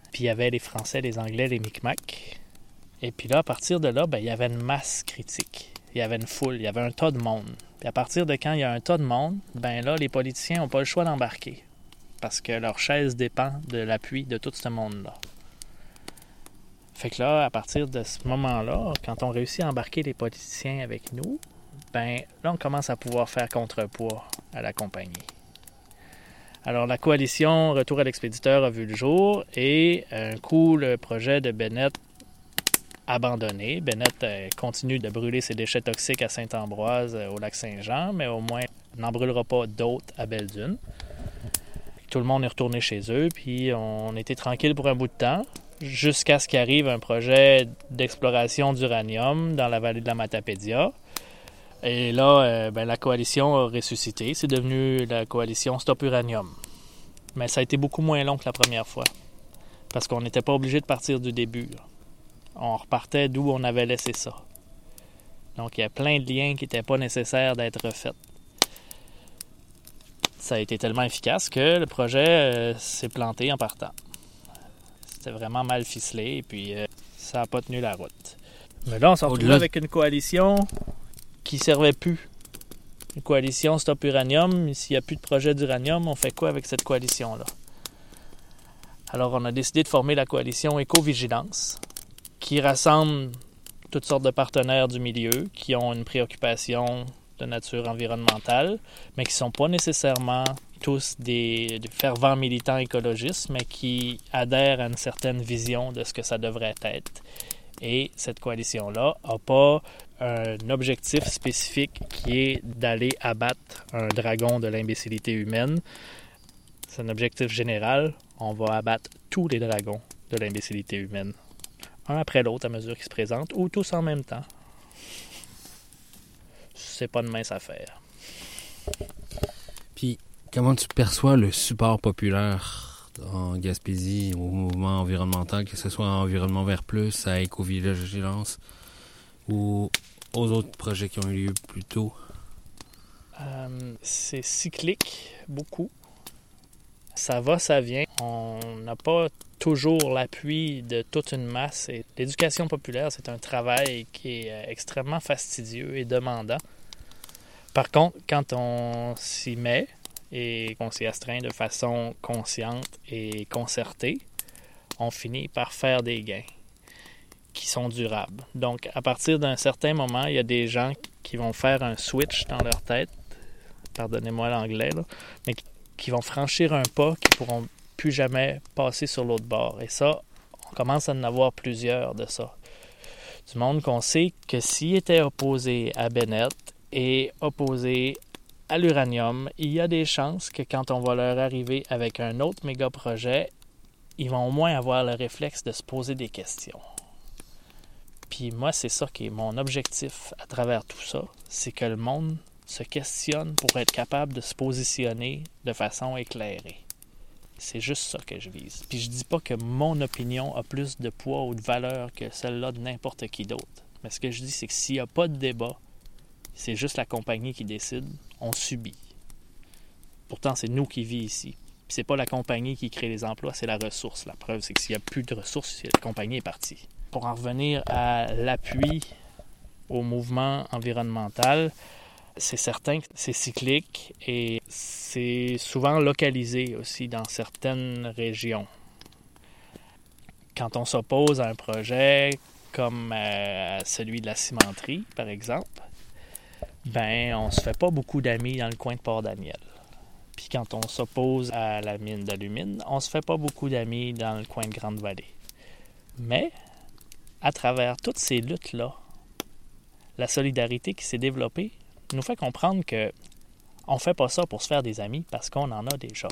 Puis il y avait les Français, les Anglais, les Micmacs. Et puis là, à partir de là, il y avait une masse critique. Il y avait une foule, il y avait un tas de monde. Puis à partir de quand il y a un tas de monde, là, les politiciens n'ont pas le choix d'embarquer. Parce que leur chaise dépend de l'appui de tout ce monde-là. Fait que là, à partir de ce moment-là, quand on réussit à embarquer les politiciens avec nous, là, on commence à pouvoir faire contrepoids à la compagnie. Alors, la coalition Retour à l'expéditeur a vu le jour et un coup, le projet de Bennett abandonné. Bennett continue de brûler ses déchets toxiques à Saint-Ambroise, au lac Saint-Jean, mais au moins, n'en brûlera pas d'autres à Belledune. Tout le monde est retourné chez eux, puis on était tranquille pour un bout de temps, jusqu'à ce qu'arrive un projet d'exploration d'uranium dans la vallée de la Matapédia. Et là, la coalition a ressuscité. C'est devenu la coalition Stop Uranium. Mais ça a été beaucoup moins long que la première fois, parce qu'on n'était pas obligé de partir du début. On repartait d'où on avait laissé ça. Donc, il y a plein de liens qui n'étaient pas nécessaires d'être refaits. Ça a été tellement efficace que le projet s'est planté en partant. C'était vraiment mal ficelé et puis ça n'a pas tenu la route. Mais là, on s'est retrouvé avec une coalition qui ne servait plus. Une coalition Stop Uranium. S'il n'y a plus de projet d'uranium, on fait quoi avec cette coalition-là? Alors, on a décidé de former la coalition Éco-Vigilance, qui rassemble toutes sortes de partenaires du milieu qui ont une préoccupation de nature environnementale, mais qui ne sont pas nécessairement tous des fervents militants écologistes, mais qui adhèrent à une certaine vision de ce que ça devrait être. Et cette coalition-là n'a pas un objectif spécifique qui est d'aller abattre un dragon de l'imbécilité humaine. C'est un objectif général. On va abattre tous les dragons de l'imbécilité humaine. Un après l'autre à mesure qu'ils se présentent, ou tous en même temps. C'est pas de mince affaire.
Puis, comment tu perçois le support populaire en Gaspésie au mouvement environnemental, que ce soit à Environnement Vert Plus, à Éco-Vigilance ou aux autres projets qui ont eu lieu plus tôt?
C'est cyclique, beaucoup. Ça va, ça vient. On n'a pas toujours l'appui de toute une masse. Et l'éducation populaire, c'est un travail qui est extrêmement fastidieux et demandant. Par contre, quand on s'y met et qu'on s'y astreint de façon consciente et concertée, on finit par faire des gains qui sont durables. Donc, à partir d'un certain moment, il y a des gens qui vont faire un switch dans leur tête, pardonnez-moi l'anglais, là, mais qui vont franchir un pas, qui ne pourront plus jamais passer sur l'autre bord. Et ça, on commence à en avoir plusieurs de ça. Du monde qu'on sait que s'ils étaient opposés à Bennett et opposés à l'uranium, il y a des chances que quand on va leur arriver avec un autre méga projet, ils vont au moins avoir le réflexe de se poser des questions. Puis moi, c'est ça qui est mon objectif à travers tout ça, c'est que le monde se questionne pour être capable de se positionner de façon éclairée. C'est juste ça que je vise. Puis je dis pas que mon opinion a plus de poids ou de valeur que celle-là de n'importe qui d'autre. Mais ce que je dis, c'est que s'il n'y a pas de débat, c'est juste la compagnie qui décide, on subit. Pourtant, c'est nous qui vivons ici. Puis c'est pas la compagnie qui crée les emplois, c'est la ressource. La preuve, c'est que s'il n'y a plus de ressources, la compagnie est partie. Pour en revenir à l'appui au mouvement environnemental, c'est certain que c'est cyclique et c'est souvent localisé aussi dans certaines régions. Quand on s'oppose à un projet comme celui de la cimenterie, par exemple, on se fait pas beaucoup d'amis dans le coin de Port-Daniel. Puis quand on s'oppose à la mine d'alumine, on se fait pas beaucoup d'amis dans le coin de Grande-Vallée. Mais, à travers toutes ces luttes-là, la solidarité qui s'est développée nous fait comprendre que on fait pas ça pour se faire des amis parce qu'on en a déjà.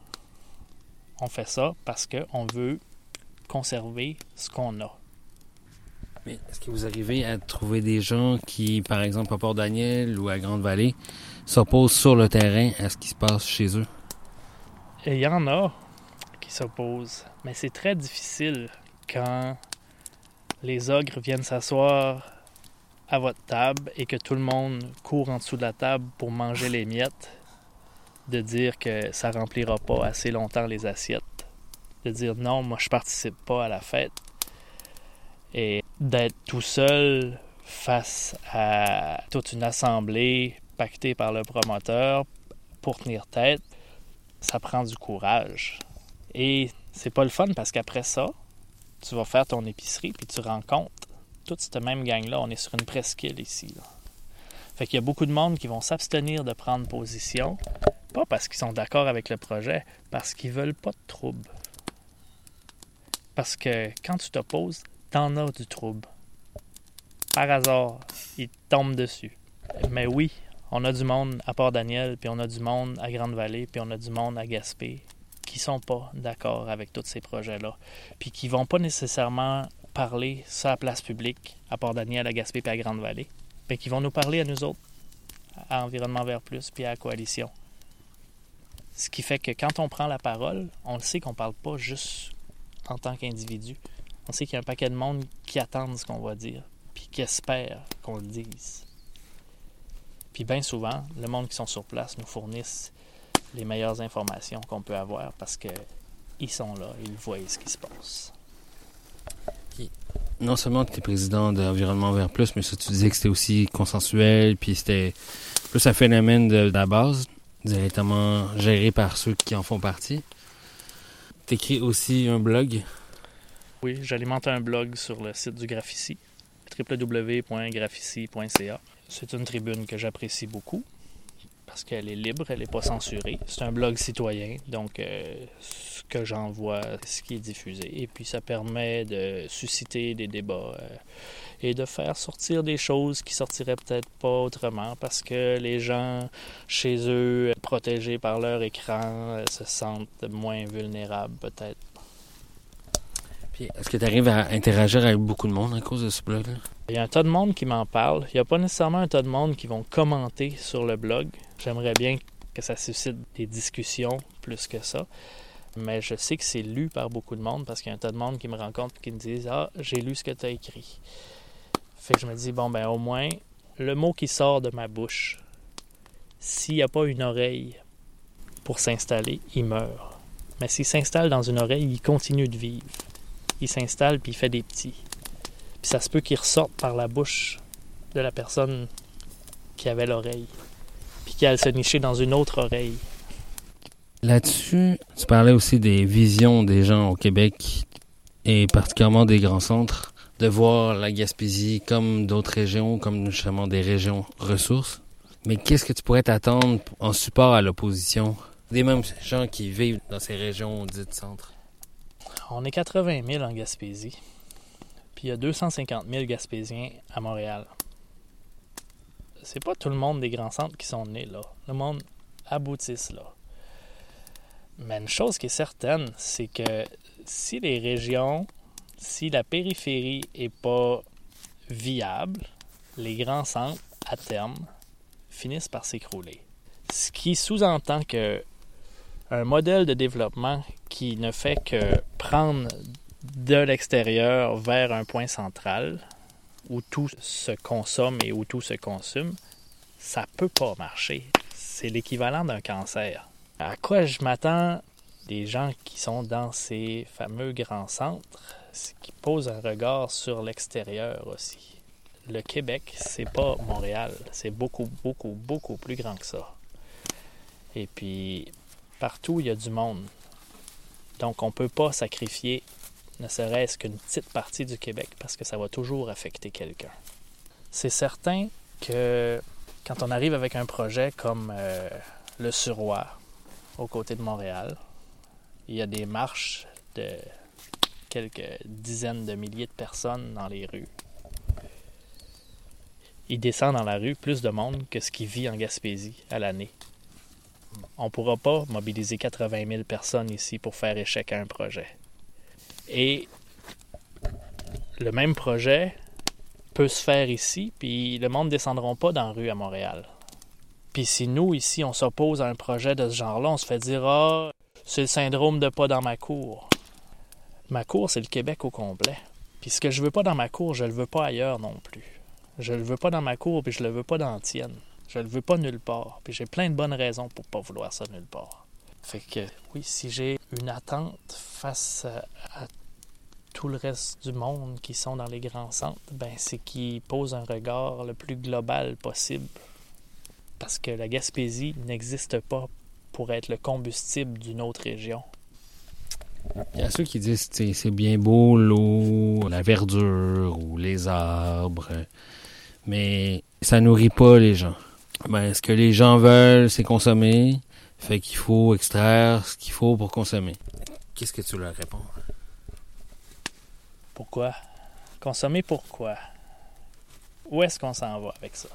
On fait ça parce qu'on veut conserver ce qu'on a.
Mais est-ce que vous arrivez à trouver des gens qui, par exemple, à Port-Daniel ou à Grande-Vallée, s'opposent sur le terrain à ce qui se passe chez eux?
Il y en a qui s'opposent, mais c'est très difficile quand les ogres viennent s'asseoir à votre table et que tout le monde court en dessous de la table pour manger les miettes, de dire que ça remplira pas assez longtemps les assiettes de dire non, moi je participe pas à la fête. Et d'être tout seul face à toute une assemblée pactée par le promoteur pour tenir tête, ça prend du courage. Et c'est pas le fun parce qu'après ça, tu vas faire ton épicerie puis tu rencontres toute cette même gang-là. On est sur une presqu'île ici, là. Fait qu'il y a beaucoup de monde qui vont s'abstenir de prendre position, pas parce qu'ils sont d'accord avec le projet, parce qu'ils veulent pas de trouble. Parce que quand tu t'opposes, t'en as du trouble. Par hasard, ils te tombent dessus. Mais oui, on a du monde à Port-Daniel, puis on a du monde à Grande-Vallée, puis on a du monde à Gaspé, qui sont pas d'accord avec tous ces projets-là, puis qui vont pas nécessairement parler sur la place publique à Port-Daniel, à Gaspé, puis à Grande-Vallée, mais qui vont nous parler à nous autres, à Environnement Vert Plus, puis à la Coalition. Ce qui fait que quand on prend la parole, on le sait qu'on parle pas juste en tant qu'individu. On sait qu'il y a un paquet de monde qui attendent ce qu'on va dire, puis qui espère qu'on le dise. Puis bien souvent, le monde qui sont sur place nous fournissent les meilleures informations qu'on peut avoir parce qu'ils sont là, ils voient ce qui se passe.
Non seulement que tu es président d'Environnement Vert Plus, mais ça, tu disais que c'était aussi consensuel, puis c'était plus un phénomène de la base, directement géré par ceux qui en font partie. Tu écris aussi un blog.
Oui, j'alimente un blog sur le site du Graphici, www.graphici.ca. C'est une tribune que j'apprécie beaucoup parce qu'elle est libre, elle n'est pas censurée. C'est un blog citoyen, donc ce que j'envoie, ce qui est diffusé. Et puis ça permet de susciter des débats et de faire sortir des choses qui sortiraient peut-être pas autrement parce que les gens chez eux, protégés par leur écran, se sentent moins vulnérables peut-être.
Puis, est-ce que tu arrives à interagir avec beaucoup de monde à cause de ce blog-là?
Il y a un tas de monde qui m'en parle. Il n'y a pas nécessairement un tas de monde qui vont commenter sur le blog. J'aimerais bien que ça suscite des discussions plus que ça. Mais je sais que c'est lu par beaucoup de monde parce qu'il y a un tas de monde qui me rencontre et qui me disent « Ah, j'ai lu ce que tu as écrit. » Fait que je me dis « Bon, ben au moins, le mot qui sort de ma bouche, s'il n'y a pas une oreille pour s'installer, il meurt. Mais s'il s'installe dans une oreille, il continue de vivre. Il s'installe puis il fait des petits. Puis ça se peut qu'il ressorte par la bouche de la personne qui avait l'oreille, puis qu'elle se nicher dans une autre oreille.
Là-dessus, tu parlais aussi des visions des gens au Québec, et particulièrement des grands centres, de voir la Gaspésie comme d'autres régions, comme justement des régions ressources. Mais qu'est-ce que tu pourrais t'attendre en support à l'opposition des mêmes gens qui vivent dans ces régions dites centres?
On est 80 000 en Gaspésie. Puis il y a 250 000 Gaspésiens à Montréal. C'est pas tout le monde des grands centres qui sont nés là. Le monde aboutisse là. Mais une chose qui est certaine, c'est que si les régions, si la périphérie est pas viable, les grands centres, à terme, finissent par s'écrouler. Ce qui sous-entend que un modèle de développement qui ne fait que prendre de l'extérieur vers un point central où tout se consomme et où tout se consume, ça peut pas marcher. C'est l'équivalent d'un cancer. À quoi je m'attends des gens qui sont dans ces fameux grands centres, c'est qu'ils posent un regard sur l'extérieur aussi. Le Québec, c'est pas Montréal. C'est beaucoup, beaucoup, beaucoup plus grand que ça. Et puis, partout, il y a du monde. Donc, on peut pas sacrifier ne serait-ce qu'une petite partie du Québec parce que ça va toujours affecter quelqu'un. C'est certain que quand on arrive avec un projet comme le Suroît, aux côtés de Montréal, il y a des marches de quelques dizaines de milliers de personnes dans les rues. Il descend dans la rue plus de monde que ce qui vit en Gaspésie à l'année. On ne pourra pas mobiliser 80 000 personnes ici pour faire échec à un projet. Et le même projet peut se faire ici, puis le monde ne descendra pas dans la rue à Montréal. Puis si nous, ici, on s'oppose à un projet de ce genre-là, on se fait dire « Ah, c'est le syndrome de pas dans ma cour. » Ma cour, c'est le Québec au complet. Puis ce que je veux pas dans ma cour, je le veux pas ailleurs non plus. Je le veux pas dans ma cour, puis je le veux pas dans la tienne. Je le veux pas nulle part. Puis j'ai plein de bonnes raisons pour pas vouloir ça nulle part. Fait que oui, si j'ai une attente face à tout le reste du monde qui sont dans les grands centres, c'est qu'ils posent un regard le plus global possible. Parce que la Gaspésie n'existe pas pour être le combustible d'une autre région.
Il y a ceux qui disent que c'est bien beau l'eau, la verdure ou les arbres, mais ça nourrit pas les gens. Ce que les gens veulent, c'est consommer, fait qu'il faut extraire ce qu'il faut pour consommer. Qu'est-ce que tu leur réponds?
Pourquoi? Consommer pourquoi? Où est-ce qu'on s'en va avec ça?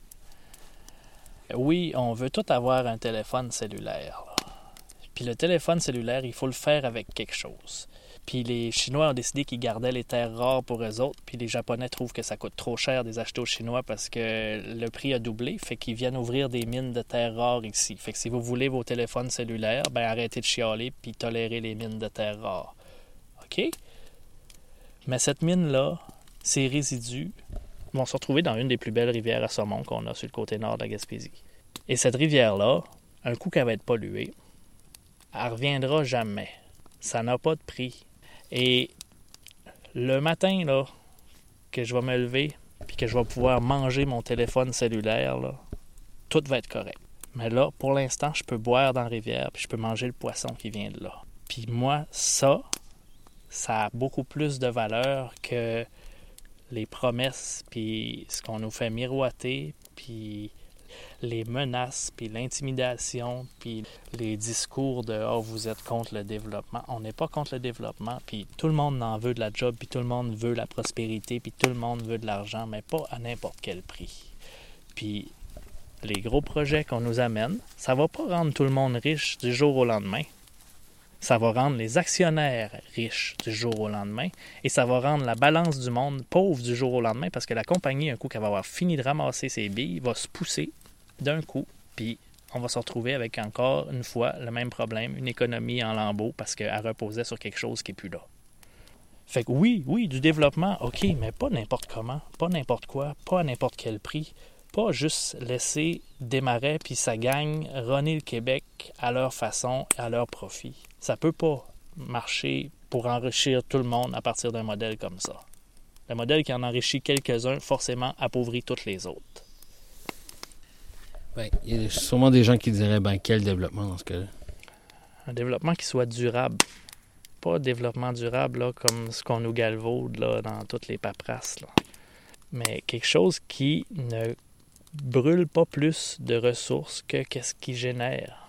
Oui, on veut tout avoir un téléphone cellulaire. Puis le téléphone cellulaire, il faut le faire avec quelque chose. Puis les Chinois ont décidé qu'ils gardaient les terres rares pour eux autres, puis les Japonais trouvent que ça coûte trop cher de les acheter aux Chinois parce que le prix a doublé, fait qu'ils viennent ouvrir des mines de terres rares ici. Fait que si vous voulez vos téléphones cellulaires, arrêtez de chialer puis tolérez les mines de terres rares. OK? Mais cette mine-là, ces résidus vont se retrouver dans une des plus belles rivières à saumon qu'on a sur le côté nord de la Gaspésie. Et cette rivière-là, un coup qu'elle va être polluée, elle ne reviendra jamais. Ça n'a pas de prix. Et le matin, là, que je vais me lever puis que je vais pouvoir manger mon téléphone cellulaire, là, tout va être correct. Mais là, pour l'instant, je peux boire dans la rivière puis je peux manger le poisson qui vient de là. Puis moi, ça a beaucoup plus de valeur que les promesses puis ce qu'on nous fait miroiter puis les menaces, puis l'intimidation, puis les discours de « Ah, vous êtes contre le développement ». On n'est pas contre le développement, puis tout le monde en veut de la job, puis tout le monde veut la prospérité, puis tout le monde veut de l'argent, mais pas à n'importe quel prix. Puis les gros projets qu'on nous amène, ça va pas rendre tout le monde riche du jour au lendemain. Ça va rendre les actionnaires riches du jour au lendemain, et ça va rendre la balance du monde pauvre du jour au lendemain, parce que la compagnie, un coup qu'elle va avoir fini de ramasser ses billes, va se pousser d'un coup, puis on va se retrouver avec encore une fois le même problème, une économie en lambeaux parce qu'elle reposait sur quelque chose qui n'est plus là. Fait que oui, du développement, OK, mais pas n'importe comment, pas n'importe quoi, pas à n'importe quel prix, pas juste laisser Desmarais puis sa gang runner le Québec à leur façon, à leur profit. Ça peut pas marcher pour enrichir tout le monde à partir d'un modèle comme ça. Le modèle qui en enrichit quelques-uns, forcément, appauvrit tous les autres.
Il y a sûrement des gens qui diraient quel développement dans ce cas-là?
Un développement qui soit durable. Pas développement durable là, comme ce qu'on nous galvaude là, dans toutes les paperasses. Là. Mais quelque chose qui ne brûle pas plus de ressources que qu'est-ce qui génère.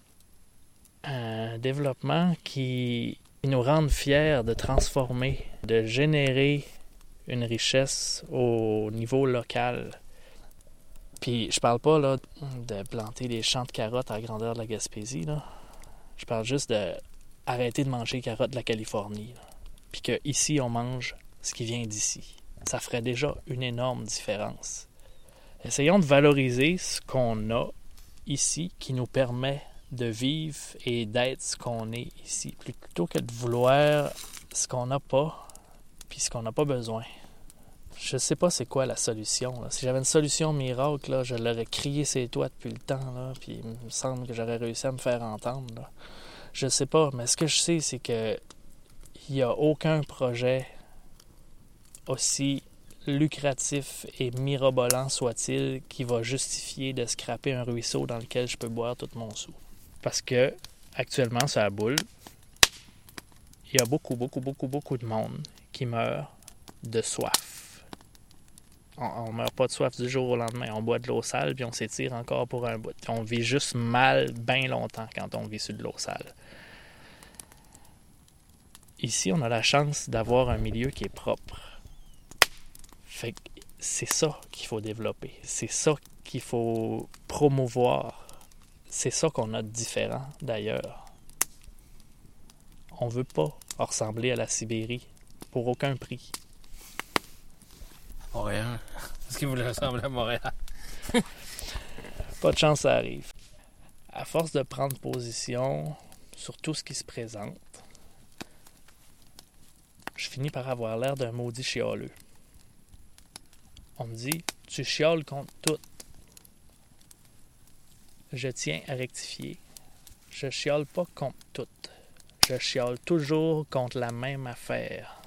Un développement qui nous rende fiers de transformer, de générer une richesse au niveau local. Puis je parle pas là, de planter des champs de carottes à la grandeur de la Gaspésie. Là. Je parle juste de arrêter de manger les carottes de la Californie. Là. Puis qu'ici, on mange ce qui vient d'ici. Ça ferait déjà une énorme différence. Essayons de valoriser ce qu'on a ici qui nous permet de vivre et d'être ce qu'on est ici, plutôt que de vouloir ce qu'on n'a pas puis ce qu'on n'a pas besoin. Je sais pas c'est quoi la solution. Là. Si j'avais une solution miracle, là, je l'aurais crié ses toits depuis le temps, là, puis il me semble que j'aurais réussi à me faire entendre. Là. Je sais pas, mais ce que je sais, c'est que il n'y a aucun projet aussi lucratif et mirobolant soit-il qui va justifier de scraper un ruisseau dans lequel je peux boire tout mon sou. Parce que actuellement, sur la boule, il y a beaucoup de monde qui meurt de soif. On meurt pas de soif du jour au lendemain. On boit de l'eau sale, puis on s'étire encore pour un bout. Puis on vit juste mal bien longtemps quand on vit sur de l'eau sale. Ici, on a la chance d'avoir un milieu qui est propre. Fait que c'est ça qu'il faut développer. C'est ça qu'il faut promouvoir. C'est ça qu'on a de différent, d'ailleurs. On veut pas ressembler à la Sibérie, pour aucun prix.
Montréal. Est-ce qu'il voulait ressembler à Montréal?
Pas de chance, ça arrive. À force de prendre position sur tout ce qui se présente, je finis par avoir l'air d'un maudit chialeux. On me dit, tu chiales contre tout. Je tiens à rectifier. Je chiale pas contre tout. Je chiale toujours contre la même affaire.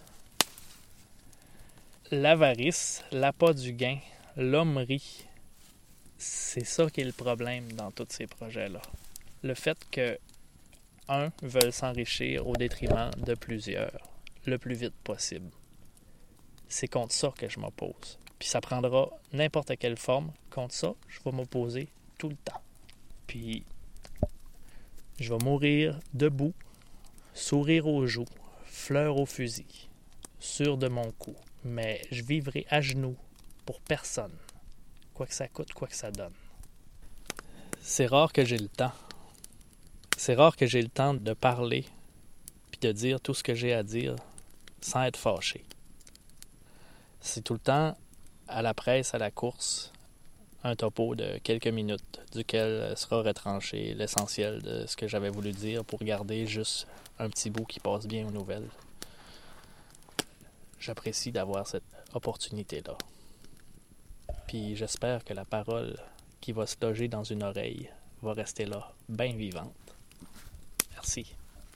L'avarice, l'appât du gain, l'hommerie, c'est ça qui est le problème dans tous ces projets-là. Le fait que veulent s'enrichir au détriment de plusieurs, le plus vite possible. C'est contre ça que je m'oppose. Puis ça prendra n'importe quelle forme. Contre ça, je vais m'opposer tout le temps. Puis je vais mourir debout, sourire aux joues, fleur au fusil, sûr de mon coup. Mais je vivrai à genoux pour personne, quoi que ça coûte, quoi que ça donne. C'est rare que j'ai le temps. C'est rare que j'ai le temps de parler puis de dire tout ce que j'ai à dire sans être fâché. C'est tout le temps à la presse, à la course, un topo de quelques minutes, duquel sera retranché l'essentiel de ce que j'avais voulu dire pour garder juste un petit bout qui passe bien aux nouvelles. J'apprécie d'avoir cette opportunité-là. Puis j'espère que la parole qui va se loger dans une oreille va rester là, bien vivante. Merci.